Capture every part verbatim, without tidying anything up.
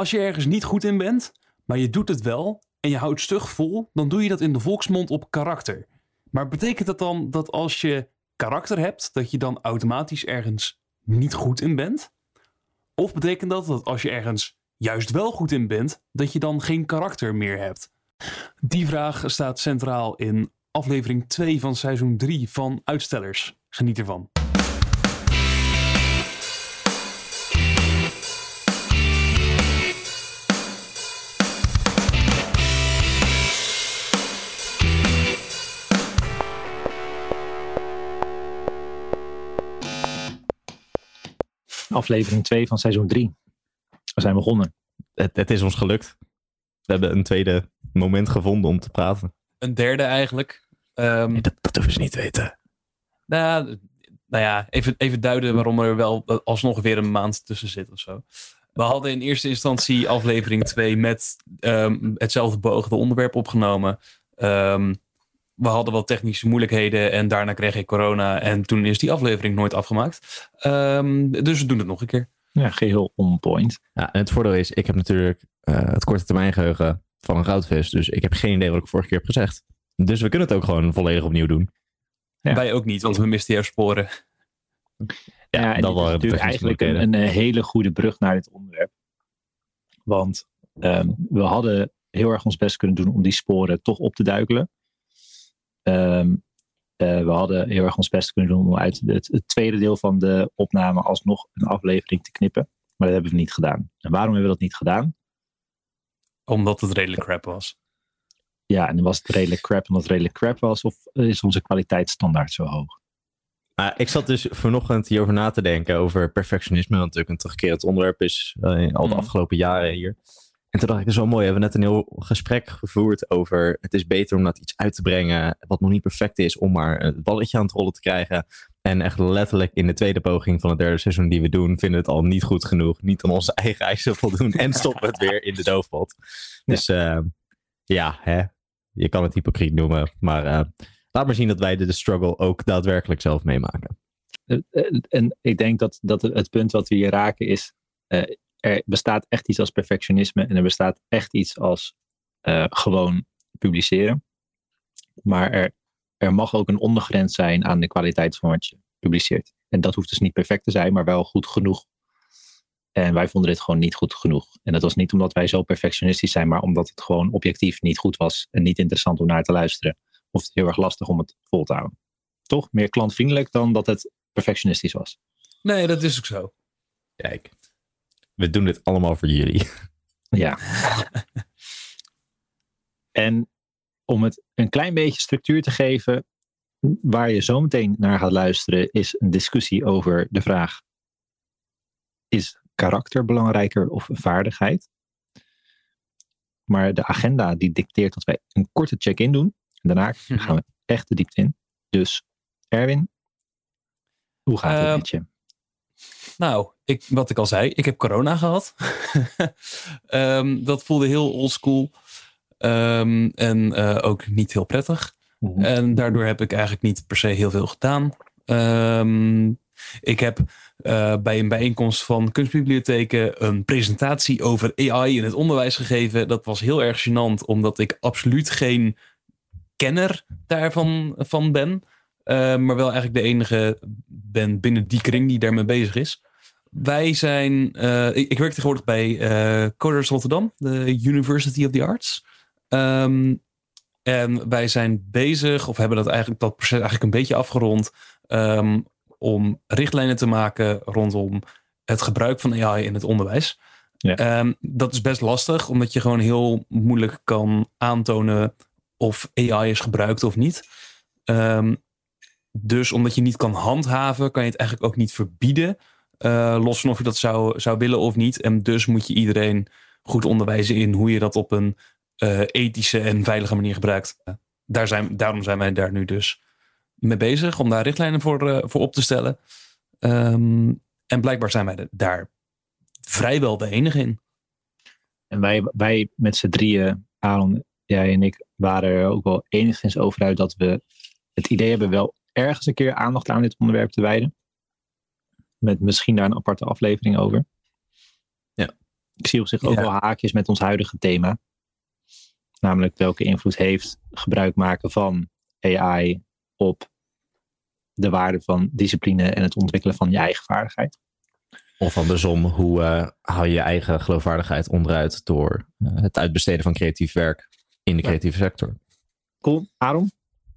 Als je ergens niet goed in bent, maar je doet het wel en je houdt stug vol, dan doe je dat in de volksmond op karakter. Maar betekent dat dan dat als je karakter hebt, dat je dan automatisch ergens niet goed in bent? Of betekent dat dat als je ergens juist wel goed in bent, dat je dan geen karakter meer hebt? Die vraag staat centraal in aflevering twee van seizoen drie van Uitstellers. Geniet ervan. Aflevering twee van seizoen drie. We zijn begonnen. Het, het is ons gelukt. We hebben een tweede moment gevonden om te praten. Een derde eigenlijk. Um, nee, dat, dat hoeven ze niet te weten. Nou, nou ja, even, even duiden waarom er wel alsnog weer een maand tussen zit of zo. We hadden in eerste instantie aflevering twee met um, hetzelfde beoogde onderwerp opgenomen. Um, we hadden wat technische moeilijkheden en daarna kreeg ik corona. En toen is die aflevering nooit afgemaakt. Um, dus we doen het nog een keer. Ja, geheel on point. Ja, en het voordeel is, ik heb natuurlijk uh, het korte termijn geheugen van een goudvis. Dus ik heb geen idee wat ik vorige keer heb gezegd. Dus we kunnen het ook gewoon volledig opnieuw doen. Ja. Wij ook niet, want we misten jouw sporen. Ja, ja en dat was natuurlijk eigenlijk een, een hele goede brug naar dit onderwerp. Want um, we hadden heel erg ons best kunnen doen om die sporen toch op te duikelen. Um, uh, we hadden heel erg ons best kunnen doen om uit het, het tweede deel van de opname alsnog een aflevering te knippen. Maar dat hebben we niet gedaan. En waarom hebben we dat niet gedaan? Omdat het redelijk crap was. Ja, en was het redelijk crap omdat het redelijk crap was? Of is onze kwaliteitsstandaard zo hoog? Uh, ik zat dus vanochtend hierover na te denken over perfectionisme. Wat natuurlijk een terugkerend onderwerp is uh, in al de mm. afgelopen jaren hier. En toen dacht ik, dat is wel mooi. We hebben net een heel gesprek gevoerd over het is beter om dat iets uit te brengen wat nog niet perfect is, om maar het balletje aan het rollen te krijgen. En echt letterlijk in de tweede poging van het derde seizoen die we doen, vinden we het al niet goed genoeg. Niet aan onze eigen eisen voldoen en stoppen het weer in de doofpot. Dus uh, ja, hè, je kan het hypocriet noemen. Maar uh, laat maar zien dat wij de struggle ook daadwerkelijk zelf meemaken. En ik denk dat, dat het punt wat we hier raken is, uh, er bestaat echt iets als perfectionisme en er bestaat echt iets als uh, gewoon publiceren. Maar er, er mag ook een ondergrens zijn aan de kwaliteit van wat je publiceert. En dat hoeft dus niet perfect te zijn, maar wel goed genoeg. En wij vonden dit gewoon niet goed genoeg. En dat was niet omdat wij zo perfectionistisch zijn, maar omdat het gewoon objectief niet goed was en niet interessant om naar te luisteren. Of heel erg lastig om het vol te houden. Toch? Meer klantvriendelijk dan dat het perfectionistisch was. Nee, dat is ook zo. Kijk. We doen dit allemaal voor jullie. Ja. En om het een klein beetje structuur te geven, waar je zo meteen naar gaat luisteren, is een discussie over de vraag: is karakter belangrijker of vaardigheid? Maar de agenda die dicteert dat wij een korte check-in doen. En daarna gaan we echt de diepte in. Dus Erwin, hoe gaat het uh, met je? Nou, ik, wat ik al zei, ik heb corona gehad. um, dat voelde heel oldschool. Um, en uh, ook niet heel prettig. Mm-hmm. En daardoor heb ik eigenlijk niet per se heel veel gedaan. Um, ik heb uh, bij een bijeenkomst van kunstbibliotheken een presentatie over A I in het onderwijs gegeven. Dat was heel erg gênant, omdat ik absoluut geen kenner daarvan van ben. Uh, maar wel eigenlijk de enige ben binnen die kring die daarmee bezig is. Wij zijn... Uh, ik, ik werk tegenwoordig bij uh, Coders Rotterdam, de University of the Arts. Um, en wij zijn bezig, of hebben dat, eigenlijk, dat proces eigenlijk een beetje afgerond, um, om richtlijnen te maken rondom het gebruik van A I in het onderwijs. Ja. Um, dat is best lastig, omdat je gewoon heel moeilijk kan aantonen of A I is gebruikt of niet. Um, dus omdat je niet kan handhaven, kan je het eigenlijk ook niet verbieden. Uh, los van of je dat zou, zou willen of niet. En dus moet je iedereen goed onderwijzen in hoe je dat op een uh, ethische en veilige manier gebruikt. Uh, daar zijn, daarom zijn wij daar nu dus mee bezig om daar richtlijnen voor, uh, voor op te stellen. Um, en blijkbaar zijn wij de, daar vrijwel de enige in. En wij, wij met z'n drieën, Aaron, jij en ik, waren er ook wel enigszins over uit dat we het idee hebben wel ergens een keer aandacht aan dit onderwerp te wijden. Met misschien daar een aparte aflevering over. Ja. Ik zie op zich ook Ja. wel haakjes met ons huidige thema. Namelijk welke invloed heeft gebruik maken van A I op de waarde van discipline en het ontwikkelen van je eigen vaardigheid. Of andersom, hoe uh, hou je je eigen geloofwaardigheid onderuit door uh, het uitbesteden van creatief werk in de creatieve sector. Cool. Aaron?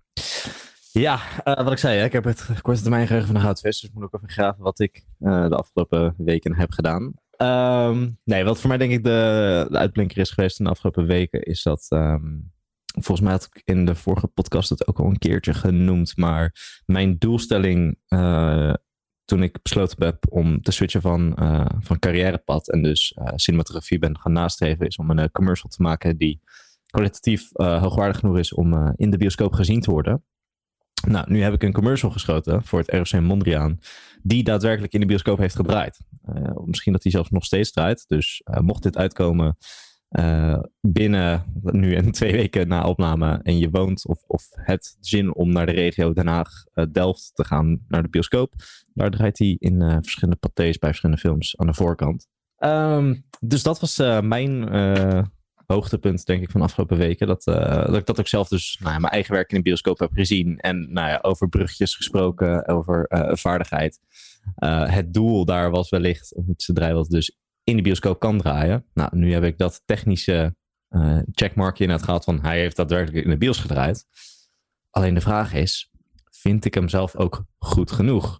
Ja, uh, wat ik zei, hè, ik heb het korte termijn geheugen van de goudvis, dus ik moet ook even graven wat ik uh, de afgelopen weken heb gedaan. Um, nee, wat voor mij denk ik de, de uitblinker is geweest in de afgelopen weken, is dat, um, volgens mij had ik in de vorige podcast het ook al een keertje genoemd, maar mijn doelstelling uh, toen ik besloten heb om te switchen van, uh, van carrièrepad en dus uh, cinematografie ben gaan nastreven, is om een uh, commercial te maken die kwalitatief uh, hoogwaardig genoeg is om uh, in de bioscoop gezien te worden. Nou, nu heb ik een commercial geschoten voor het R O C Mondriaan, die daadwerkelijk in de bioscoop heeft gedraaid. Uh, misschien dat die zelfs nog steeds draait. Dus uh, mocht dit uitkomen uh, binnen nu en twee weken na opname en je woont of, of het zin om naar de regio Den Haag, uh, Delft te gaan naar de bioscoop, daar draait hij in uh, verschillende patés bij verschillende films aan de voorkant. Um, dus dat was uh, mijn uh, hoogtepunt, denk ik, van de afgelopen weken. Dat, uh, dat ik dat ook zelf dus nou ja, mijn eigen werk in de bioscoop heb gezien. En nou ja, over bruggetjes gesproken, over uh, vaardigheid. Uh, het doel daar was wellicht om iets te draaien wat dus in de bioscoop kan draaien. Nou, nu heb ik dat technische uh, checkmarkje in het gehad van hij heeft daadwerkelijk in de bios gedraaid. Alleen de vraag is, vind ik hem zelf ook goed genoeg?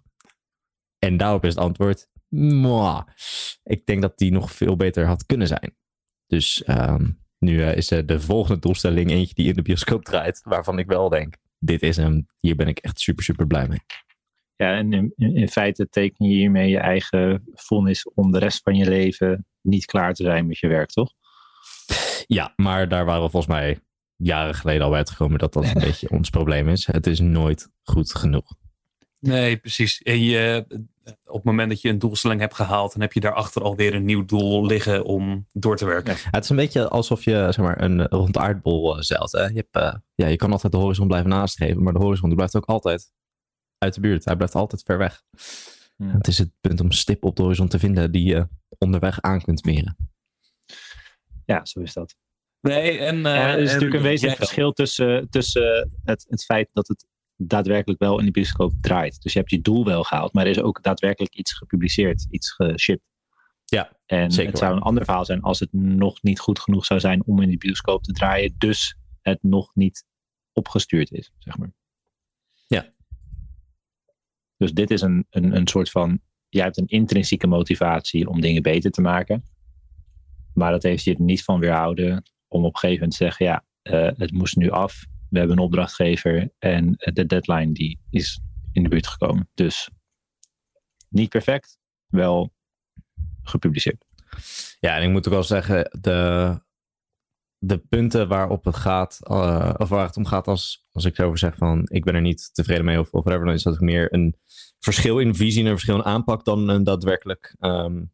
En daarop is het antwoord, mwah. Ik denk dat die nog veel beter had kunnen zijn. Dus um, nu uh, is uh, de volgende doelstelling eentje die in de bioscoop draait, waarvan ik wel denk, dit is hem, hier ben ik echt super, super blij mee. Ja, en in, in feite teken je hiermee je eigen vonnis om de rest van je leven niet klaar te zijn met je werk, toch? Ja, maar daar waren we volgens mij jaren geleden al bij uitgekomen dat dat een beetje ons probleem is. Het is nooit goed genoeg. Nee, precies. En je, op het moment dat je een doelstelling hebt gehaald, dan heb je daarachter alweer een nieuw doel liggen om door te werken. Ja, het is een beetje alsof je zeg maar, een rond aardbol zeilt. Hè? Je, hebt, uh, ja, je kan altijd de horizon blijven nastreven, maar de horizon die blijft ook altijd uit de buurt. Hij blijft altijd ver weg. Ja. Het is het punt om stip op de horizon te vinden die je onderweg aan kunt meren. Ja, zo is dat. Nee, en, uh, er is en, natuurlijk een wezenlijk ja, verschil tussen, tussen het, het feit dat het daadwerkelijk wel in de bioscoop draait. Dus je hebt je doel wel gehaald, maar er is ook daadwerkelijk iets gepubliceerd, iets geshipped. Ja, en zeker het zou waar. een ander verhaal zijn als het nog niet goed genoeg zou zijn om in de bioscoop te draaien, dus het nog niet opgestuurd is, zeg maar. Ja. Dus dit is een, een, een soort van, jij hebt een intrinsieke motivatie om dingen beter te maken, maar dat heeft je er niet van weerhouden om op een gegeven moment te zeggen, ja, uh, het moest nu af. We hebben een opdrachtgever en de deadline die is in de buurt gekomen. Dus niet perfect, wel gepubliceerd. Ja, en ik moet ook wel zeggen, de, de punten waarop het gaat, uh, of waar het om gaat als, als ik erover zeg van ik ben er niet tevreden mee of, of whatever, dan is dat meer een verschil in visie en een verschil in aanpak dan een daadwerkelijk um,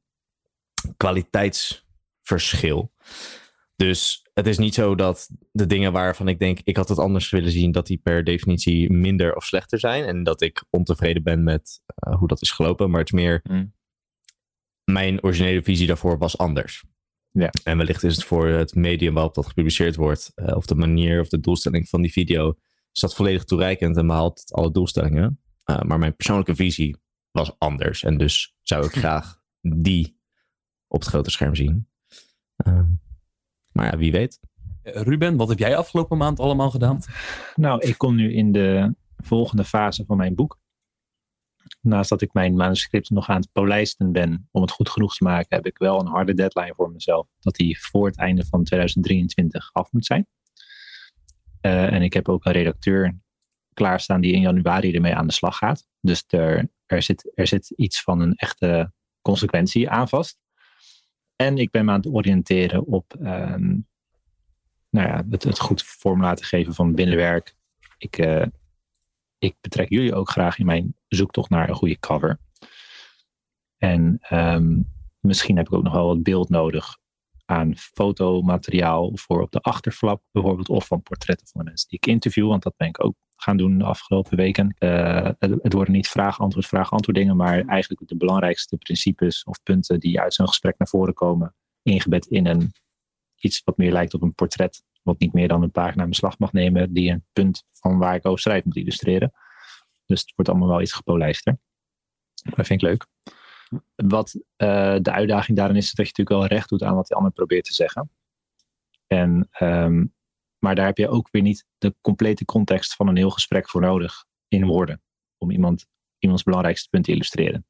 kwaliteitsverschil. Dus het is niet zo dat de dingen waarvan ik denk, ik had het anders willen zien, dat die per definitie minder of slechter zijn. En dat ik ontevreden ben met uh, hoe dat is gelopen. Maar het is meer, mm. mijn originele visie daarvoor was anders. Ja. En wellicht is het voor het medium waarop dat gepubliceerd wordt, uh, of de manier of de doelstelling van die video, is dat volledig toereikend en behaalt het alle doelstellingen. Uh, maar mijn persoonlijke visie was anders. En dus zou ik graag die op het grote scherm zien. Uh, Maar ja, wie weet. Ruben, wat heb jij afgelopen maand allemaal gedaan? Nou, ik kom nu in de volgende fase van mijn boek. Naast dat ik mijn manuscript nog aan het polijsten ben om het goed genoeg te maken, heb ik wel een harde deadline voor mezelf. Dat die voor het einde van tweeduizend drieëntwintig af moet zijn. Uh, en ik heb ook een redacteur klaarstaan die in januari ermee aan de slag gaat. Dus er, er, zit, er zit iets van een echte consequentie aan vast. En ik ben me aan het oriënteren op um, nou ja, het, het goed vorm laten geven van binnenwerk. Ik, uh, ik betrek jullie ook graag in mijn zoektocht naar een goede cover. En um, misschien heb ik ook nog wel wat beeld nodig aan fotomateriaal voor op de achterflap bijvoorbeeld. Of van portretten van de mensen die ik interview. Want dat ben ik ook gaan doen de afgelopen weken. Uh, het, het worden niet vraag-antwoord, vraag-antwoord dingen. Maar eigenlijk de belangrijkste principes of punten die uit zo'n gesprek naar voren komen. ingebed in een iets wat meer lijkt op een portret. Wat niet meer dan een pagina in beslag mag nemen. Die een punt van waar ik over schrijf moet illustreren. Dus het wordt allemaal wel iets gepolijster. Dat vind ik leuk. Wat uh, de uitdaging daarin is, is dat je natuurlijk wel recht doet aan wat de ander probeert te zeggen. En, um, maar daar heb je ook weer niet de complete context van een heel gesprek voor nodig in woorden. Om iemand, iemands belangrijkste punt te illustreren.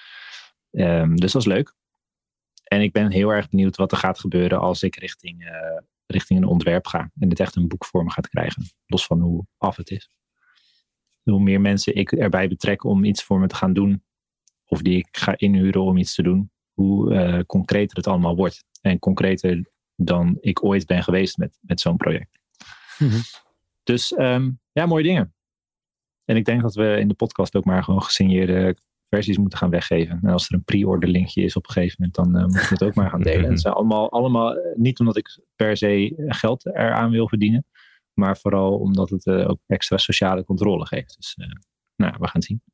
Um, dus dat is leuk. En ik ben heel erg benieuwd wat er gaat gebeuren als ik richting, uh, richting een ontwerp ga. En het echt een boekvorm gaat krijgen. Los van hoe af het is. Hoe meer mensen ik erbij betrek om iets voor me te gaan doen. Of die ik ga inhuren om iets te doen. Hoe uh, concreter het allemaal wordt. En concreter dan ik ooit ben geweest met, met zo'n project. Mm-hmm. Dus um, ja, mooie dingen. En ik denk dat we in de podcast ook maar gewoon gesigneerde versies moeten gaan weggeven. En als er een pre-order linkje is op een gegeven moment, dan uh, moet je het ook maar gaan delen. Het zijn allemaal, allemaal uh, niet omdat ik per se geld eraan wil verdienen. Maar vooral omdat het uh, ook extra sociale controle geeft. Dus uh, nou, we gaan het zien.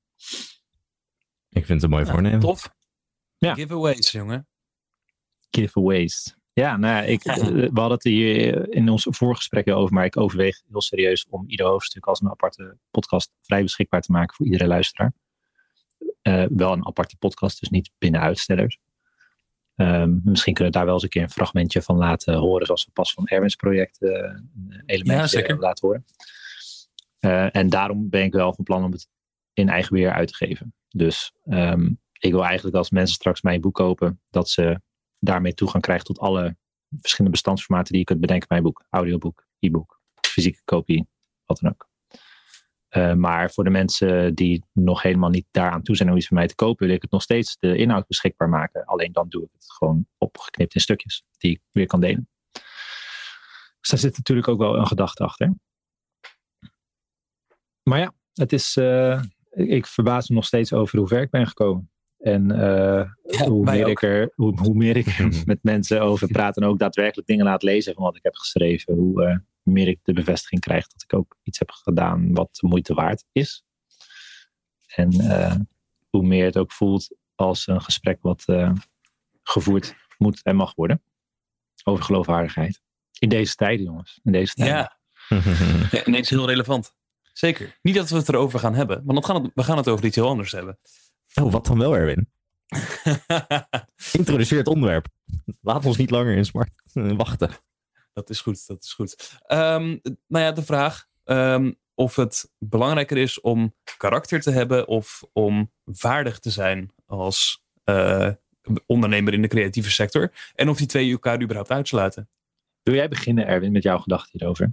Ik vind het een mooi ja, voornemen. Tof. Ja. Giveaways, jongen. Giveaways. Ja, nou ja, ik, we hadden het hier in ons voorgesprek over, maar ik overweeg heel serieus om ieder hoofdstuk als een aparte podcast vrij beschikbaar te maken voor iedere luisteraar. Uh, wel een aparte podcast, dus niet binnen uitstellers. Um, misschien kunnen we daar wel eens een keer een fragmentje van laten horen, zoals we pas van Erwin's project uh, een elementje ja, laten horen. Uh, en daarom ben ik wel van plan om het in eigen beheer uit te geven. Dus um, ik wil eigenlijk als mensen straks mijn boek kopen, dat ze daarmee toegang krijgen tot alle verschillende bestandsformaten die je kunt bedenken bij een boek. Audioboek, e-book, fysieke kopie, wat dan ook. Uh, maar voor de mensen die nog helemaal niet daaraan toe zijn om iets van mij te kopen, wil ik het nog steeds de inhoud beschikbaar maken. Alleen dan doe ik het gewoon opgeknipt in stukjes die ik weer kan delen. Dus daar zit natuurlijk ook wel een gedachte achter. Maar ja, het is, uh, ik verbaas me nog steeds over hoe ver ik ben gekomen. En uh, ja, hoe, meer ik er, hoe, hoe meer ik met mensen over praat en ook daadwerkelijk dingen laat lezen van wat ik heb geschreven, hoe uh, meer ik de bevestiging krijg dat ik ook iets heb gedaan wat de moeite waard is. En uh, hoe meer het ook voelt als een gesprek wat uh, gevoerd moet en mag worden. Over geloofwaardigheid. In deze tijden, jongens. In deze tijden. Ja, ja ineens heel relevant. Zeker. Niet dat we het erover gaan hebben, want dan gaan het, we gaan het over iets heel anders hebben. Oh, wat dan wel, Erwin? Introduceer het onderwerp. Laat ons niet langer in smart wachten. Dat is goed, dat is goed. Um, nou ja, de vraag um, of het belangrijker is om karakter te hebben of om vaardig te zijn als uh, ondernemer in de creatieve sector. En of die twee elkaar überhaupt uitsluiten. Wil jij beginnen, Erwin, met jouw gedachten hierover?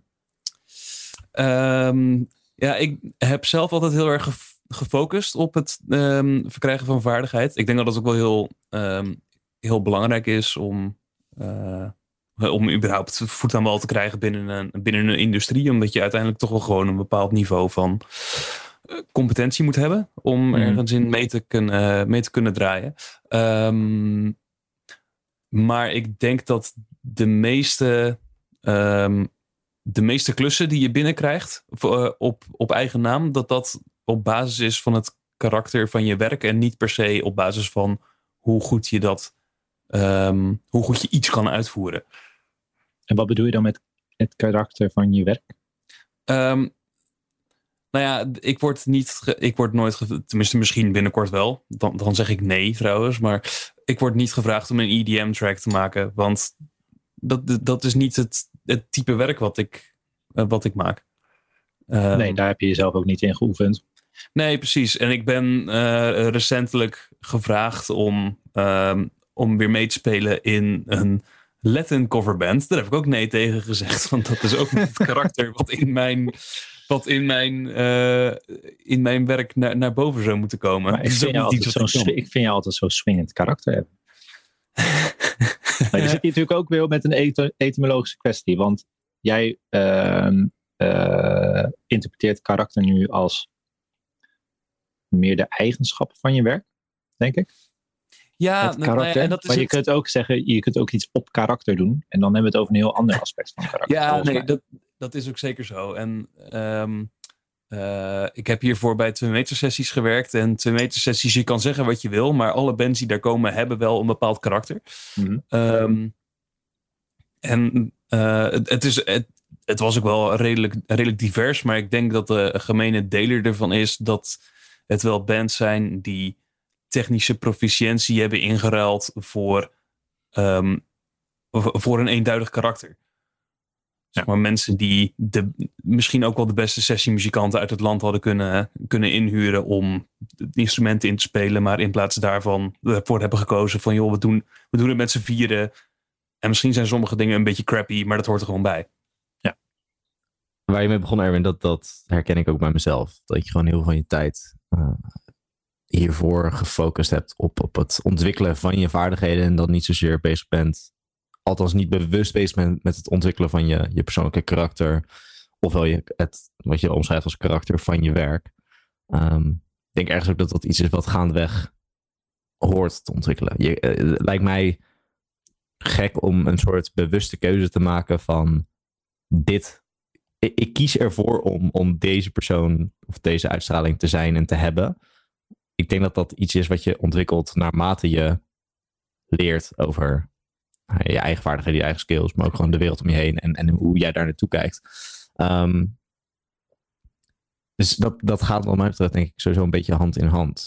Um, ja, ik heb zelf altijd heel erg gev- gefocust op het um, verkrijgen van vaardigheid. Ik denk dat het ook wel heel, um, heel belangrijk is om... Uh, om überhaupt voet aan wal te krijgen binnen een, binnen een industrie. Omdat je uiteindelijk toch wel gewoon een bepaald niveau van uh, competentie moet hebben. Om mm. ergens in mee te kunnen, uh, mee te kunnen draaien. Um, maar ik denk dat de meeste, um, de meeste klussen die je binnenkrijgt uh, op, op eigen naam, dat dat op basis is van het karakter van je werk. En niet per se op basis van hoe goed je dat Um, hoe goed je iets kan uitvoeren. En wat bedoel je dan met het karakter van je werk? Um, nou ja, ik word niet, ge- ik word nooit, ge- tenminste misschien binnenkort wel, dan, dan zeg ik nee trouwens, maar ik word niet gevraagd om een E D M-track te maken, want dat, dat is niet het, het type werk wat ik, uh, wat ik maak. Um, nee, daar heb je jezelf ook niet in geoefend. Nee, precies. En ik ben uh, recentelijk gevraagd om... Um, om weer mee te spelen in een Latin coverband. Daar heb ik ook nee tegen gezegd. Want dat is ook niet het karakter wat in mijn, wat in mijn, uh, in mijn werk naar, naar boven zou moeten komen. Maar ik, vind jou altijd zo, sw- ik vind jou altijd zo swingend karakter hebben. Maar je zit hier natuurlijk ook weer met een et- etymologische kwestie. Want jij uh, uh, interpreteert karakter nu als meer de eigenschappen van je werk, denk ik. Ja, het karakter. Nou ja, en dat is maar je het... kunt ook zeggen, je kunt ook iets op karakter doen. En dan hebben we het over een heel ander aspect van karakter. Ja, nee, dat, dat is ook zeker zo. En um, Uh, ik heb hiervoor bij twee meter sessies gewerkt. En twee meter sessies, je kan zeggen wat je wil. Maar alle bands die daar komen hebben wel een bepaald karakter. Mm-hmm. Um, en uh, het, het, is, het, het was ook wel redelijk, redelijk divers. Maar ik denk dat de gemene deler ervan is dat het wel bands zijn die technische proficiëntie hebben ingeruild voor, um, voor een eenduidig karakter. Zeg maar mensen die de, misschien ook wel de beste sessiemuzikanten uit het land hadden kunnen, kunnen inhuren om de instrumenten in te spelen. Maar in plaats daarvan ervoor hebben gekozen van joh, we doen, we doen het met z'n vieren. En misschien zijn sommige dingen een beetje crappy, maar dat hoort er gewoon bij. Ja. Waar je mee begon, Erwin, dat, dat herken ik ook bij mezelf. Dat je gewoon heel veel van je tijd uh, hiervoor gefocust hebt op, op het ontwikkelen van je vaardigheden. En dat niet zozeer bezig bent, althans niet bewust bezig bent met het ontwikkelen van je, je persoonlijke karakter. Ofwel je, het, wat je omschrijft als karakter van je werk. Um, ik denk ergens ook dat dat iets is wat gaandeweg hoort te ontwikkelen. Je, uh, het lijkt mij gek om een soort bewuste keuze te maken van dit. Ik, ik kies ervoor om, om deze persoon of deze uitstraling te zijn en te hebben. Ik denk dat dat iets is wat je ontwikkelt naarmate je leert over je eigen vaardigheden, je eigen skills, maar ook gewoon de wereld om je heen en, en hoe jij daar naartoe kijkt. Um, dus dat, dat gaat wat mij betreft denk ik sowieso een beetje hand in hand.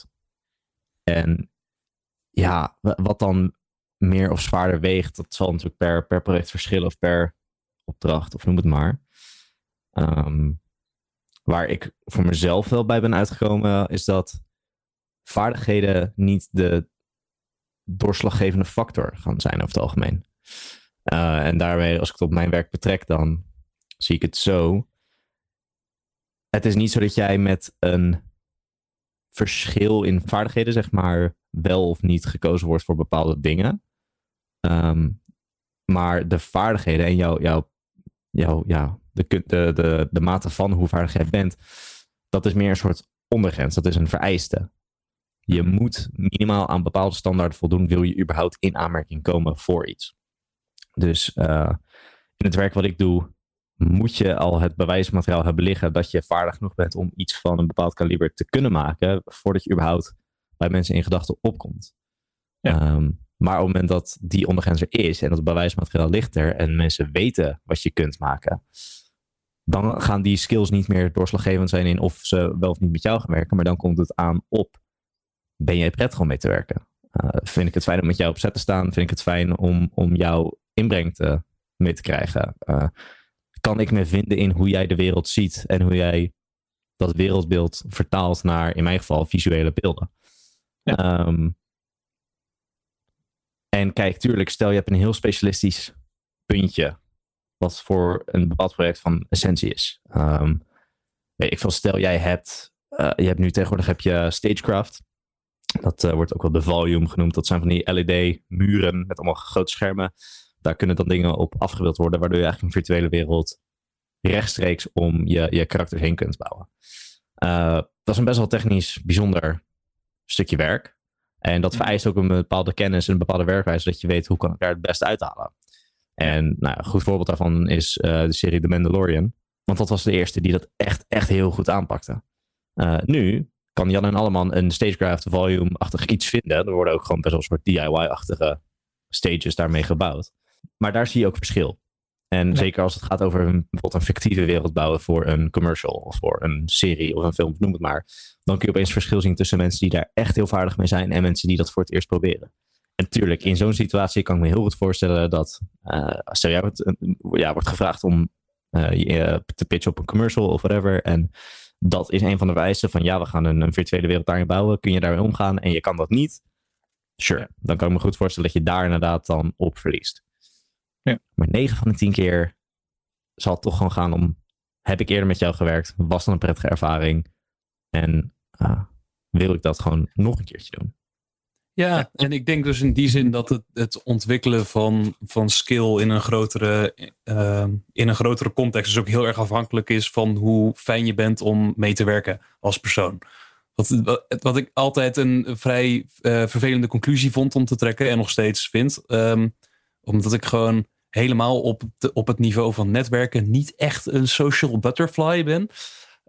En ja, wat dan meer of zwaarder weegt, dat zal natuurlijk per, per project verschillen of per opdracht of noem het maar. Um, waar ik voor mezelf wel bij ben uitgekomen is dat vaardigheden niet de doorslaggevende factor gaan zijn over het algemeen. Uh, en daarmee, als ik het op mijn werk betrek, dan zie ik het zo. Het is niet zo dat jij met een verschil in vaardigheden, zeg maar, wel of niet gekozen wordt voor bepaalde dingen. Um, maar de vaardigheden en jouw, jouw, jouw, ja, de, de, de, de mate van hoe vaardig jij bent, dat is meer een soort ondergrens. Dat is een vereiste. Je moet minimaal aan bepaalde standaarden voldoen, wil je überhaupt in aanmerking komen voor iets. Dus uh, in het werk wat ik doe, moet je al het bewijsmateriaal hebben liggen dat je vaardig genoeg bent om iets van een bepaald kaliber te kunnen maken, voordat je überhaupt bij mensen in gedachten opkomt. Ja. Um, maar op het moment dat die ondergrens er is en dat het bewijsmateriaal ligt er en mensen weten wat je kunt maken, dan gaan die skills niet meer doorslaggevend zijn in of ze wel of niet met jou gaan werken, maar dan komt het aan op, ben jij prettig om mee te werken? Uh, vind ik het fijn om met jou op set te staan? Vind ik het fijn om, om jouw inbreng te, mee te krijgen? Uh, kan ik me vinden in hoe jij de wereld ziet en hoe jij dat wereldbeeld vertaalt naar, in mijn geval, visuele beelden? Ja. Um, en kijk, tuurlijk, stel je hebt een heel specialistisch puntje wat voor een bepaald project van essentie is. Um, weet ik veel, stel jij hebt, uh, je hebt nu tegenwoordig heb je Stagecraft. Dat uh, wordt ook wel de volume genoemd. Dat zijn van die L E D-muren met allemaal grote schermen. Daar kunnen dan dingen op afgebeeld worden, waardoor je eigenlijk een virtuele wereld rechtstreeks om je, je karakters heen kunt bouwen. Uh, dat is een best wel technisch bijzonder stukje werk. En dat vereist ook een bepaalde kennis en een bepaalde werkwijze, dat je weet hoe kan ik daar het beste uithalen. En nou, een goed voorbeeld daarvan is uh, de serie The Mandalorian. Want dat was de eerste die dat echt, echt heel goed aanpakte. Uh, nu kan Jan en Alleman een Stagecraft volume-achtig iets vinden. Er worden ook gewoon best wel een soort D I Y-achtige stages daarmee gebouwd. Maar daar zie je ook verschil. En ja. Zeker als het gaat over een, bijvoorbeeld een fictieve wereld bouwen voor een commercial of voor een serie of een film, noem het maar. Dan kun je opeens verschil zien tussen mensen die daar echt heel vaardig mee zijn en mensen die dat voor het eerst proberen. En natuurlijk, in zo'n situatie kan ik me heel goed voorstellen dat uh, stel jij wordt, ja, wordt gevraagd om uh, je te pitchen op een commercial of whatever. En dat is een van de vereisten van ja, we gaan een, een virtuele wereld daarin bouwen. Kun je daarmee omgaan en je kan dat niet? Sure, dan kan ik me goed voorstellen dat je daar inderdaad dan op verliest. Ja. Maar negen van de tien keer zal het toch gewoon gaan om, heb ik eerder met jou gewerkt? Was dat een prettige ervaring? En uh, wil ik dat gewoon nog een keertje doen? Ja, en ik denk dus in die zin dat het, het ontwikkelen van, van skill in een, grotere, uh, in een grotere context dus ook heel erg afhankelijk is van hoe fijn je bent om mee te werken als persoon. Wat, wat, wat ik altijd een vrij uh, vervelende conclusie vond om te trekken en nog steeds vind. Um, omdat ik gewoon helemaal op, de, op het niveau van netwerken niet echt een social butterfly ben.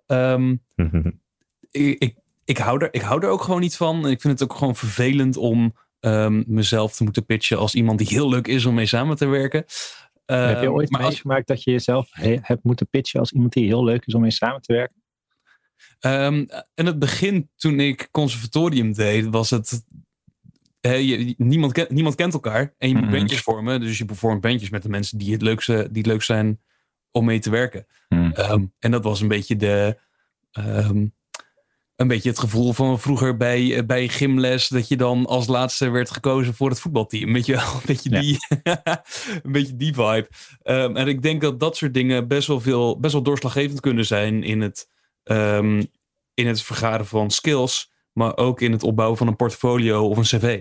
Um, ik, ik, ik, hou er, ik hou er ook gewoon niet van. Ik vind het ook gewoon vervelend om um, mezelf te moeten pitchen als iemand die heel leuk is om mee samen te werken. Um, Heb je ooit maar meegemaakt als... dat je jezelf he, hebt moeten pitchen als iemand die heel leuk is om mee samen te werken? Um, in het begin, toen ik conservatorium deed, was het... He, je, niemand, ken, niemand kent elkaar en je moet mm-hmm. bandjes vormen. Dus je vormt bandjes met de mensen die het leukste, die het leuk zijn om mee te werken. Mm. Um, en dat was een beetje de... Um, een beetje het gevoel van vroeger bij, bij gymles, dat je dan als laatste werd gekozen voor het voetbalteam. Weet je wel, een beetje die, ja. een beetje die vibe. Um, en ik denk dat dat soort dingen best wel veel, best wel doorslaggevend kunnen zijn in het, um, in het vergaren van skills, maar ook in het opbouwen van een portfolio of een cv.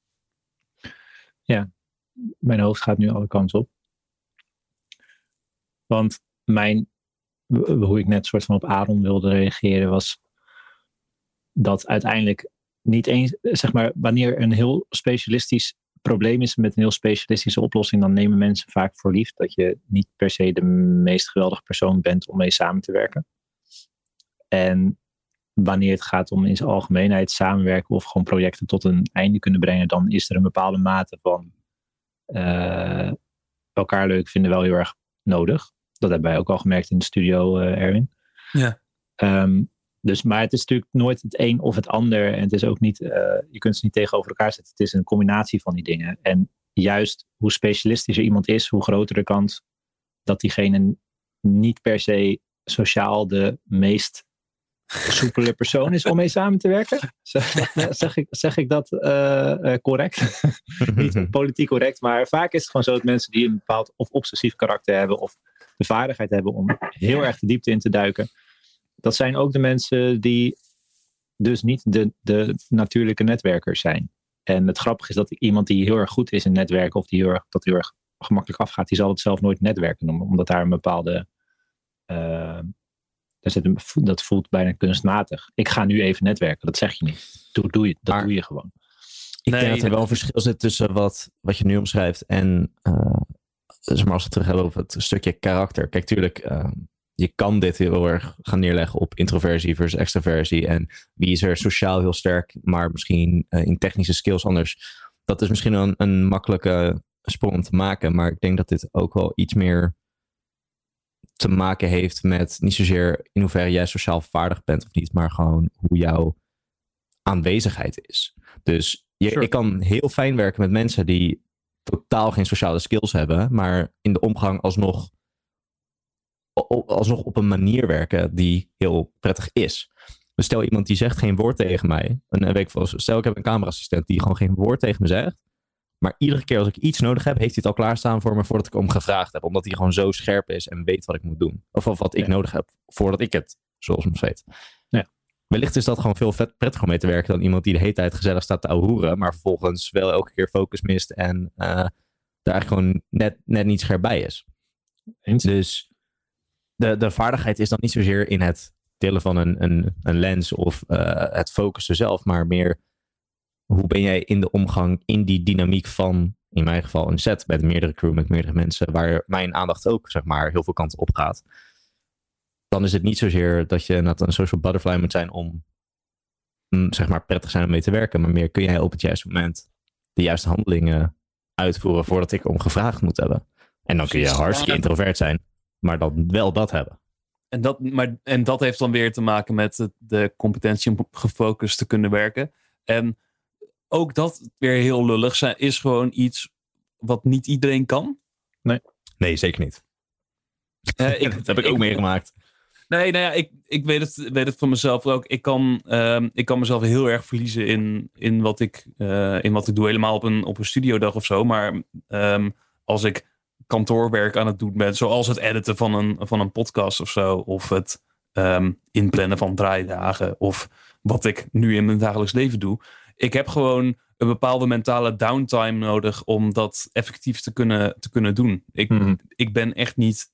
Ja, mijn hoofd gaat nu alle kanten op. Want mijn, hoe ik net soort van op Aaron wilde reageren, was dat uiteindelijk niet eens, zeg maar, wanneer een heel specialistisch probleem is met een heel specialistische oplossing, dan nemen mensen vaak voor lief dat je niet per se de meest geweldige persoon bent om mee samen te werken. En wanneer het gaat om in zijn algemeenheid samenwerken of gewoon projecten tot een einde kunnen brengen, dan is er een bepaalde mate van uh, elkaar leuk vinden wel heel erg nodig. Dat hebben wij ook al gemerkt in de studio, uh, Erwin. Ja. Um, dus, maar het is natuurlijk nooit het een of het ander. En het is ook niet, uh, je kunt ze niet tegenover elkaar zetten. Het is een combinatie van die dingen. En juist hoe specialistischer iemand is, hoe groter de kans dat diegene niet per se sociaal de meest soepele persoon is om mee samen te werken. Zeg, zeg, ik, zeg ik dat uh, uh, correct? Niet politiek correct, maar vaak is het gewoon zo dat mensen die een bepaald of obsessief karakter hebben of de vaardigheid hebben om heel erg de diepte in te duiken. Dat zijn ook de mensen die dus niet de, de natuurlijke netwerkers zijn. En het grappige is dat iemand die heel erg goed is in netwerken of die heel erg, dat heel erg gemakkelijk afgaat, die zal het zelf nooit netwerken noemen, omdat daar een bepaalde uh, daar zit een, dat voelt bijna kunstmatig. Ik ga nu even netwerken, dat zeg je niet. Doe, doe je, dat maar, doe je gewoon. Ik nee, denk dat er wel een verschil zit tussen wat, wat je nu omschrijft en uh, zeg maar als we het terug hebben over het stukje karakter. Kijk, tuurlijk, uh, je kan dit heel erg gaan neerleggen op introversie versus extraversie. En wie is er sociaal heel sterk, maar misschien uh, in technische skills anders. Dat is misschien een, een makkelijke sprong om te maken. Maar ik denk dat dit ook wel iets meer te maken heeft met niet zozeer in hoeverre jij sociaal vaardig bent of niet, maar gewoon hoe jouw aanwezigheid is. Dus je, sure. ik kan heel fijn werken met mensen die totaal geen sociale skills hebben, maar in de omgang alsnog alsnog op een manier werken die heel prettig is. Dus stel iemand die zegt geen woord tegen mij. Een week voor, stel ik heb een camera-assistent die gewoon geen woord tegen me zegt. Maar iedere keer als ik iets nodig heb, heeft hij het al klaarstaan voor me voordat ik om gevraagd heb. Omdat hij gewoon zo scherp is en weet wat ik moet doen. Of, of wat ik ja. nodig heb voordat ik het zoals me weet. Ja. Wellicht is dat gewoon veel vet prettiger om mee te werken dan iemand die de hele tijd gezellig staat te ouwehoeren. Maar vervolgens wel elke keer focus mist en uh, daar eigenlijk gewoon net, net niet scherp bij is. Eens. Dus de, de vaardigheid is dan niet zozeer in het tillen van een, een, een lens of uh, het focussen zelf, maar meer hoe ben jij in de omgang in die dynamiek van, in mijn geval, een set met meerdere crew, met meerdere mensen, waar mijn aandacht ook, zeg maar, heel veel kanten op gaat. Dan is het niet zozeer dat je een social butterfly moet zijn om, zeg maar, prettig zijn om mee te werken, maar meer kun jij op het juiste moment de juiste handelingen uitvoeren voordat ik om gevraagd moet hebben. En dan kun je hartstikke introvert zijn, maar dan wel dat hebben. En dat, maar, en dat heeft dan weer te maken met de, de competentie om gefocust te kunnen werken. En ook dat weer heel lullig zijn, is gewoon iets wat niet iedereen kan. Nee, nee zeker niet. Uh, ik, dat heb ik ook ik, meegemaakt. Nee, nou ja, ik, ik weet, het, weet het van mezelf ook. Ik kan, uh, ik kan mezelf heel erg verliezen in, in, wat, ik, uh, in wat ik doe. Helemaal op een, op een studiodag of zo. Maar um, als ik kantoorwerk aan het doen ben, zoals het editen van een, van een podcast of zo, of het um, inplannen van draaidagen, of wat ik nu in mijn dagelijks leven doe. Ik heb gewoon een bepaalde mentale downtime nodig om dat effectief te kunnen, te kunnen doen. Ik, mm. ik ben echt niet,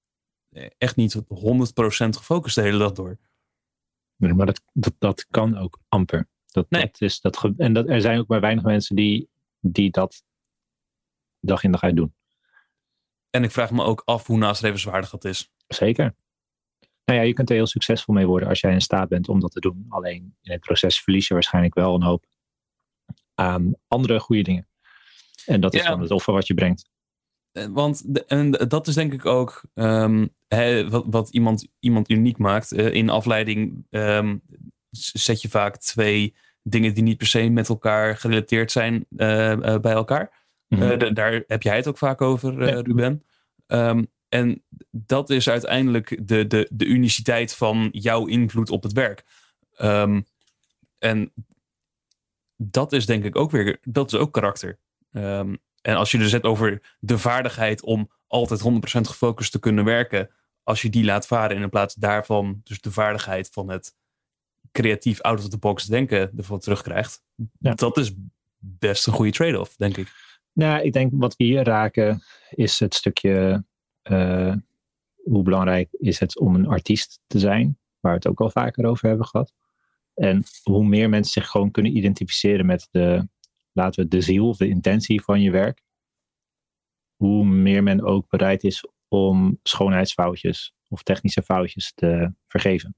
echt niet honderd procent gefocust de hele dag door. Nee, maar dat, dat, dat kan ook amper. Dat, nee. dat is, dat, en dat, er zijn ook maar weinig mensen die, die dat dag in dag uit doen. En ik vraag me ook af hoe nastrevenswaardig dat is. Zeker. Nou ja, je kunt er heel succesvol mee worden als jij in staat bent om dat te doen. Alleen in het proces verlies je waarschijnlijk wel een hoop aan andere goede dingen. En dat is ja. dan het offer wat je brengt. Want de, en dat is denk ik ook um, he, wat, wat iemand, iemand uniek maakt. Uh, in afleiding um, zet je vaak twee dingen die niet per se met elkaar gerelateerd zijn uh, uh, bij elkaar. Mm-hmm. Uh, d- daar heb jij het ook vaak over, uh, ja. Ruben. Um, en dat is uiteindelijk de, de, de uniciteit van jouw invloed op het werk. Um, en dat is denk ik ook weer, dat is ook karakter. Um, en als je dus hebt over de vaardigheid om altijd honderd procent gefocust te kunnen werken, als je die laat varen en in plaats daarvan dus de vaardigheid van het creatief out of the box denken ervoor terugkrijgt, ja. dat is best een goede trade-off, denk ik. Nou, ik denk wat we hier raken is het stukje uh, hoe belangrijk is het om een artiest te zijn, waar we het ook al vaker over hebben gehad. En hoe meer mensen zich gewoon kunnen identificeren met de, laten we de ziel of de intentie van je werk, hoe meer men ook bereid is om schoonheidsfoutjes of technische foutjes te vergeven.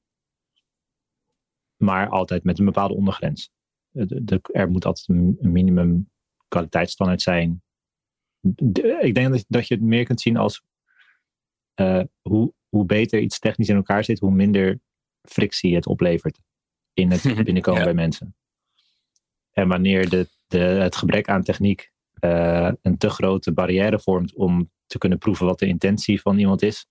Maar altijd met een bepaalde ondergrens. De, de, er moet altijd een minimum kwaliteitsstandaard zijn. De, ik denk dat, dat je het meer kunt zien als uh, hoe, hoe beter iets technisch in elkaar zit, hoe minder frictie het oplevert in het binnenkomen ja. bij mensen. En wanneer de, de, het gebrek aan techniek uh, een te grote barrière vormt om te kunnen proeven wat de intentie van iemand is,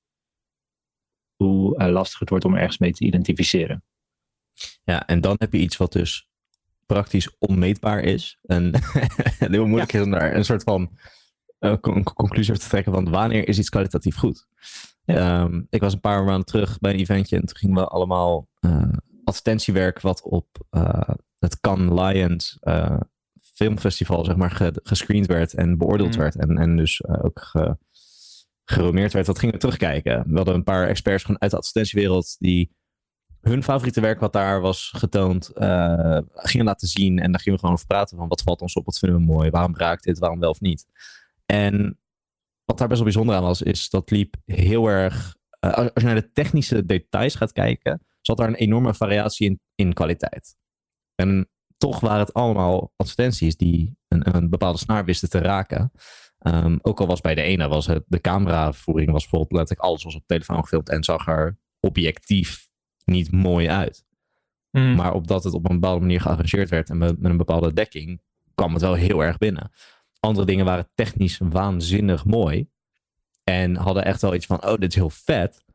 hoe uh, lastig het wordt om ergens mee te identificeren. Ja, en dan heb je iets wat dus praktisch onmeetbaar is. En heel moeilijk ja. is om daar een soort van uh, con- conclusie over te trekken van wanneer is iets kwalitatief goed. Ja. Um, ik was een paar maanden terug bij een eventje en toen gingen we allemaal uh, advertentiewerk wat op uh, het Cannes Lions uh, filmfestival zeg maar ge- gescreend werd en beoordeeld mm. werd en, en dus uh, ook ge- geromeerd werd. Dat gingen we terugkijken. We hadden een paar experts gewoon uit de advertentiewereld die hun favoriete werk wat daar was getoond uh, gingen laten zien. En daar gingen we gewoon over praten van wat valt ons op, wat vinden we mooi, waarom raakt dit, waarom wel of niet. En wat daar best wel bijzonder aan was, is dat liep heel erg, uh, als je naar de technische details gaat kijken, zat daar een enorme variatie in, in kwaliteit. En toch waren het allemaal advertenties die een, een bepaalde snaar wisten te raken. Um, ook al was bij de ene, was het, de cameravoering was bijvoorbeeld letterlijk alles was op telefoon gefilmd en zag er objectief niet mooi uit. Mm. Maar opdat het op een bepaalde manier gearrangeerd werd en met, met een bepaalde dekking, kwam het wel heel erg binnen. Andere dingen waren technisch waanzinnig mooi en hadden echt wel iets van, oh, dit is heel vet.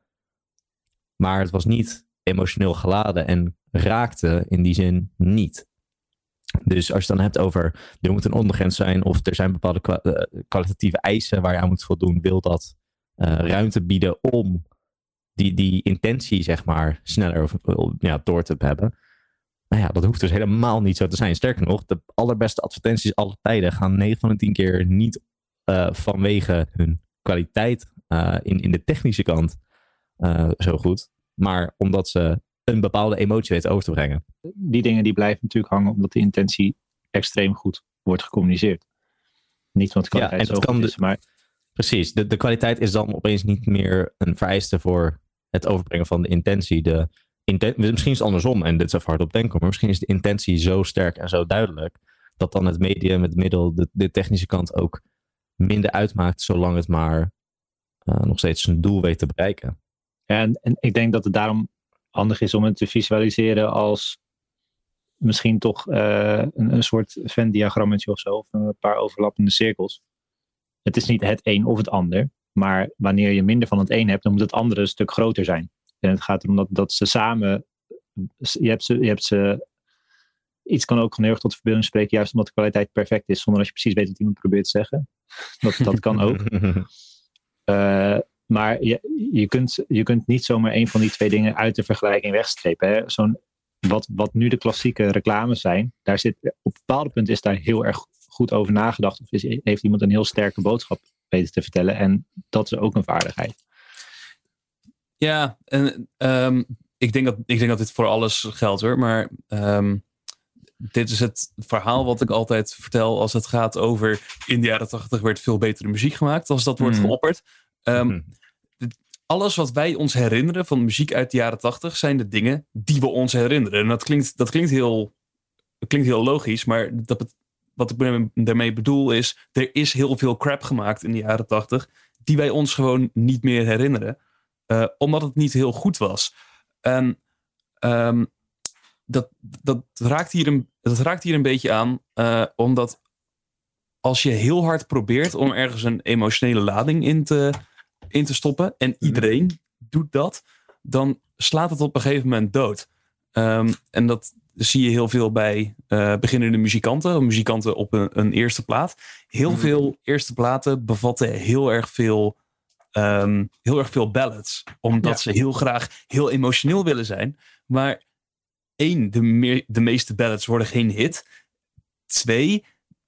Maar het was niet emotioneel geladen en raakte in die zin niet. Dus als je het dan hebt over, er moet een ondergrens zijn of er zijn bepaalde kwa- uh, kwalitatieve eisen waar je aan moet voldoen, wil dat uh, ruimte bieden om die, die intentie, zeg maar, sneller of, ja, door te hebben. Nou ja, dat hoeft dus helemaal niet zo te zijn. Sterker nog, de allerbeste advertenties aller tijden gaan negen van de tien keer niet uh, vanwege hun kwaliteit uh, in, in de technische kant uh, zo goed. Maar omdat ze een bepaalde emotie weten over te brengen. Die dingen die blijven natuurlijk hangen omdat de intentie extreem goed wordt gecommuniceerd. Niet omdat de kwaliteit ja, zo goed de, is, maar... Precies, de, de kwaliteit is dan opeens niet meer een vereiste voor het overbrengen van de intentie. De inten- misschien is het andersom en dit is even hard op denken, maar misschien is de intentie zo sterk en zo duidelijk dat dan het medium, het middel, de, de technische kant ook minder uitmaakt zolang het maar uh, nog steeds zijn doel weet te bereiken. Ja, en, en ik denk dat het daarom handig is om het te visualiseren als misschien toch uh, een, een soort Venn-diagrammetje of zo, of een paar overlappende cirkels. Het is niet het een of het ander, maar wanneer je minder van het een hebt, dan moet het andere een stuk groter zijn. En het gaat erom dat, dat ze samen, je hebt ze, je hebt ze, iets kan ook heel erg tot verbeelding spreken, juist omdat de kwaliteit perfect is, zonder dat je precies weet wat iemand probeert te zeggen. Dat, dat kan ook. Uh, maar je, je, kunt, je kunt niet zomaar een van die twee dingen uit de vergelijking wegstrepen. Hè? Zo'n, wat, wat nu de klassieke reclames zijn, daar zit, op bepaalde punten is daar heel erg goed over nagedacht. Of is, heeft iemand een heel sterke boodschap weten te vertellen. En dat is ook een vaardigheid. Ja, en um, ik, denk dat, ik denk dat dit voor alles geldt hoor. Maar um, dit is het verhaal wat ik altijd vertel als het gaat over in de jaren tachtig werd veel betere muziek gemaakt als dat wordt mm. geopperd. Um, mm. alles wat wij ons herinneren van muziek uit de jaren tachtig zijn de dingen die we ons herinneren. En dat klinkt, dat klinkt, heel, dat klinkt heel logisch, maar dat, wat ik daarmee bedoel is, er is heel veel crap gemaakt in de jaren tachtig die wij ons gewoon niet meer herinneren. Uh, omdat het niet heel goed was. En um, dat, dat, raakt hier een, dat raakt hier een beetje aan, uh, omdat als je heel hard probeert om ergens een emotionele lading in te, in te stoppen, en iedereen doet dat, dan slaat het op een gegeven moment dood. Um, en dat zie je heel veel bij uh, beginnende muzikanten, muzikanten op een, een eerste plaat. Heel mm-hmm. veel eerste platen bevatten heel erg veel, um, heel erg veel ballads, omdat ja. ze heel graag heel emotioneel willen zijn. Maar één, de, meer, de meeste ballads worden geen hit. Twee,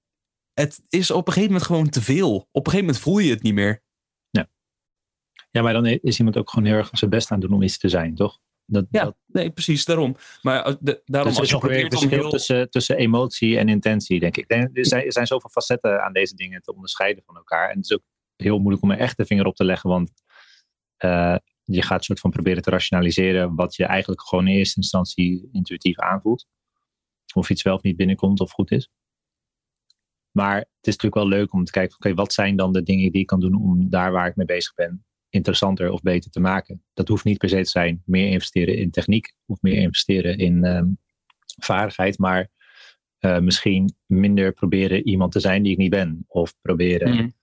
het is op een gegeven moment gewoon te veel. Op een gegeven moment voel je het niet meer. Ja, ja, maar dan is iemand ook gewoon heel erg zijn best aan het doen om iets te zijn, toch? Dat, ja, dat... nee, precies, daarom. Maar de, daarom dus er is als nog weer een verschil heel... tussen, tussen emotie en intentie, denk ik. Er zijn, er zijn zoveel facetten aan deze dingen te onderscheiden van elkaar. En het is ook heel moeilijk om er echt de vinger op te leggen, want uh, je gaat soort van proberen te rationaliseren wat je eigenlijk gewoon in eerste instantie intuïtief aanvoelt. Of iets wel of niet binnenkomt of goed is. Maar het is natuurlijk wel leuk om te kijken, oké, okay, wat zijn dan de dingen die ik kan doen om daar waar ik mee bezig ben interessanter of beter te maken. Dat hoeft niet per se te zijn meer investeren in techniek of meer investeren in um, vaardigheid, maar uh, misschien minder proberen iemand te zijn die ik niet ben. Of proberen mm.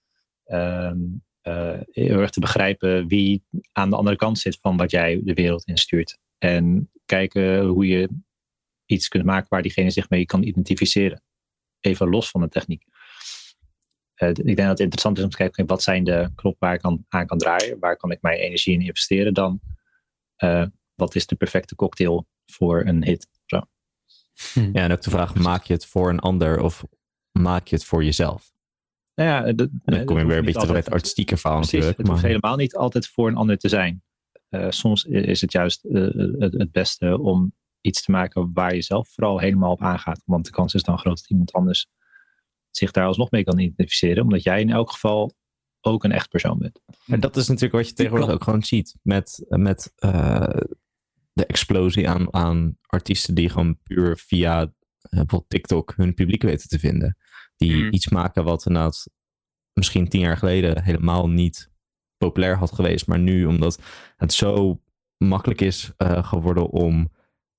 um, uh, heel erg te begrijpen wie aan de andere kant zit van wat jij de wereld instuurt. En kijken hoe je iets kunt maken waar diegene zich mee kan identificeren. Even los van de techniek. Uh, ik denk dat het interessant is om te kijken, wat zijn de knoppen waar ik aan, aan kan draaien? Waar kan ik mijn energie in investeren dan? Uh, wat is de perfecte cocktail voor een hit? Zo. Ja, en ook de vraag, maak je het voor een ander of maak je het voor jezelf? Nou ja, de, en dan kom je weer een beetje terug bij het artistieke verhaal precies, natuurlijk. Het maar... hoeft helemaal niet altijd voor een ander te zijn. Uh, soms is het juist uh, het, het beste om iets te maken waar je zelf vooral helemaal op aangaat. Want de kans is dan groot dat iemand anders zich daar alsnog mee kan identificeren. Omdat jij in elk geval ook een echt persoon bent. En dat is natuurlijk wat je tegenwoordig ook gewoon ziet. Met, met uh, de explosie aan, aan artiesten die gewoon puur via uh, bijvoorbeeld TikTok hun publiek weten te vinden. Die mm. iets maken wat inderdaad misschien tien jaar geleden helemaal niet populair had geweest. Maar nu, omdat het zo makkelijk is uh, geworden om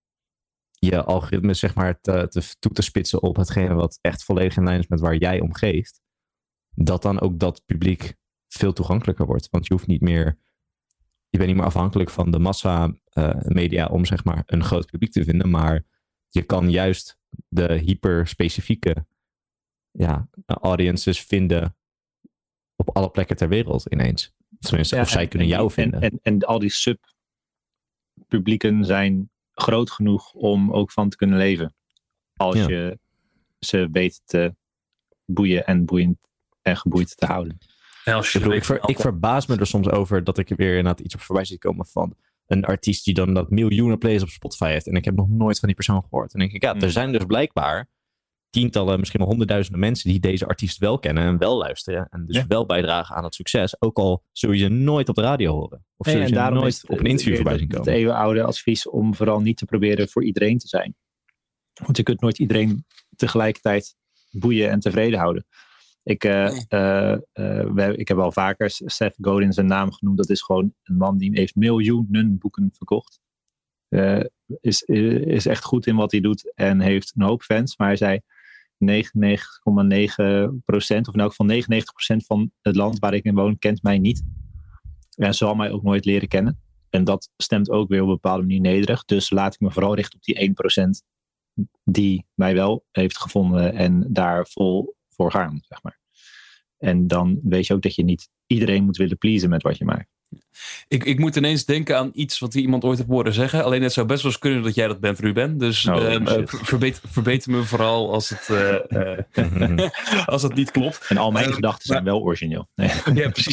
je algoritme zeg maar te, te, toe te spitsen op hetgene wat echt volledig in lijn is met waar jij om geeft, dat dan ook dat publiek veel toegankelijker wordt. Want je hoeft niet meer, je bent niet meer afhankelijk van de massa uh, media om zeg maar een groot publiek te vinden, maar je kan juist de hyperspecifieke ja, audiences vinden op alle plekken ter wereld ineens. Tenminste, ja, of zij en, kunnen en, jou en, vinden. En, en, en al die subpublieken zijn groot genoeg om ook van te kunnen leven. Als ja. je ze weet te boeien en boeiend en geboeid te houden. Ja, als je ik, bedoel, ik, ver, ik verbaas me er soms over dat ik weer inderdaad iets op voorbij zie komen van een artiest die dan dat miljoenen plays op Spotify heeft. En ik heb nog nooit van die persoon gehoord. En dan denk ik, ja, hmm. er zijn dus blijkbaar tientallen, misschien wel honderdduizenden mensen die deze artiest wel kennen en wel luisteren. En dus ja. wel bijdragen aan het succes. Ook al zul je ze nooit op de radio horen. Of zul je nee, ze nooit op een interview voorbij zien komen. Het eeuwenoude advies om vooral niet te proberen voor iedereen te zijn. Want je kunt nooit iedereen tegelijkertijd boeien en tevreden houden. Ik, uh, uh, uh, we, ik heb al vaker Seth Godin zijn naam genoemd. Dat is gewoon een man die heeft miljoenen boeken verkocht. Uh, is, is echt goed in wat hij doet en heeft een hoop fans. Maar hij zei negenennegentig komma negen procent of in elk geval negenennegentig procent van het land waar ik in woon kent mij niet. En zal mij ook nooit leren kennen. En dat stemt ook weer op een bepaalde manier nederig. Dus laat ik me vooral richten op die één procent die mij wel heeft gevonden en daar vol voor gaan, zeg maar. En dan weet je ook dat je niet iedereen moet willen pleasen met wat je maakt. Ik, ik moet ineens denken aan iets wat iemand ooit heeft horen zeggen. Alleen het zou best wel eens kunnen dat jij dat bent, Ruben. Dus oh, uh, uh, verbeter, verbeter me vooral als het, uh, uh, als het niet klopt. En al mijn uh, gedachten maar, zijn wel origineel. Nee. Ja, precies.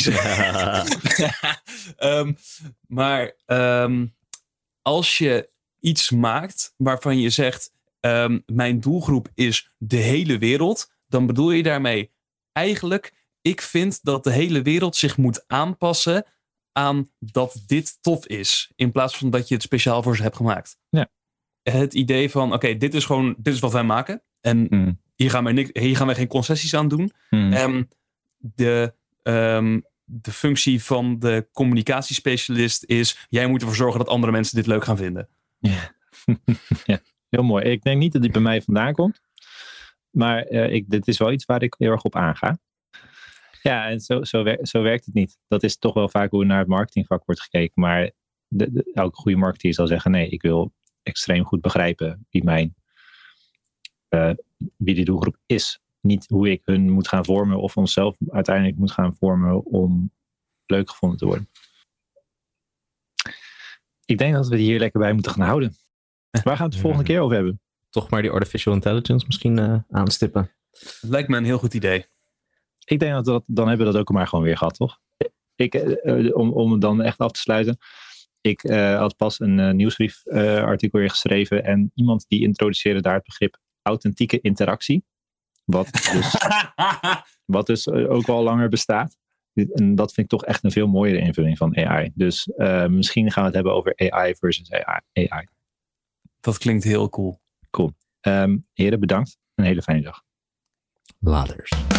um, maar um, als je iets maakt waarvan je zegt, um, mijn doelgroep is de hele wereld, dan bedoel je daarmee eigenlijk, ik vind dat de hele wereld zich moet aanpassen aan dat dit tof is. In plaats van dat je het speciaal voor ze hebt gemaakt. Ja. Het idee van, oké, okay, dit is gewoon, dit is wat wij maken. En mm. hier, gaan wij niks, hier gaan wij geen concessies aan doen. Mm. En de, um, de functie van de communicatiespecialist is, jij moet ervoor zorgen dat andere mensen dit leuk gaan vinden. Ja, ja, heel mooi. Ik denk niet dat dit bij mij vandaan komt. Maar uh, ik, dit is wel iets waar ik heel erg op aanga. Ja, en zo, zo, wer- zo werkt het niet. Dat is toch wel vaak hoe naar het marketingvak wordt gekeken. Maar de, de, elke goede marketeer zal zeggen, nee, ik wil extreem goed begrijpen wie mijn uh, wie die doelgroep is. Niet hoe ik hun moet gaan vormen of onszelf uiteindelijk moet gaan vormen om leuk gevonden te worden. Ik denk dat we hier lekker bij moeten gaan houden. Waar gaan we het de volgende keer over hebben? Toch maar die artificial intelligence misschien uh, aanstippen. Het lijkt me een heel goed idee. Ik denk dat, dat dan hebben we dat ook maar gewoon weer gehad, toch? Ik, uh, om, om het dan echt af te sluiten. Ik uh, had pas een uh, nieuwsbrief uh, artikel weer geschreven en iemand die introduceerde daar het begrip authentieke interactie. Wat dus, wat dus uh, ook al langer bestaat. En dat vind ik toch echt een veel mooiere invulling van A I. Dus uh, misschien gaan we het hebben over A I versus A I. Dat klinkt heel cool. Cool. Um, heren, bedankt. Een hele fijne dag. Laters.